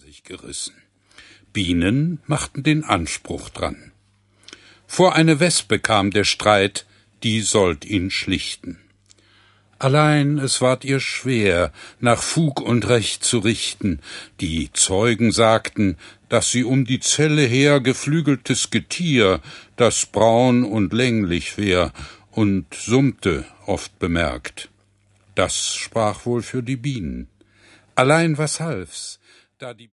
sich gerissen. Bienen machten den Anspruch dran. Vor eine Wespe kam der Streit, die sollt ihn schlichten. Allein es ward ihr schwer, nach Fug und Recht zu richten. Die Zeugen sagten, dass sie um die Zelle her geflügeltes Getier, das braun und länglich wär und summte, oft bemerkt. Das sprach wohl für die Bienen. Allein was half's, da die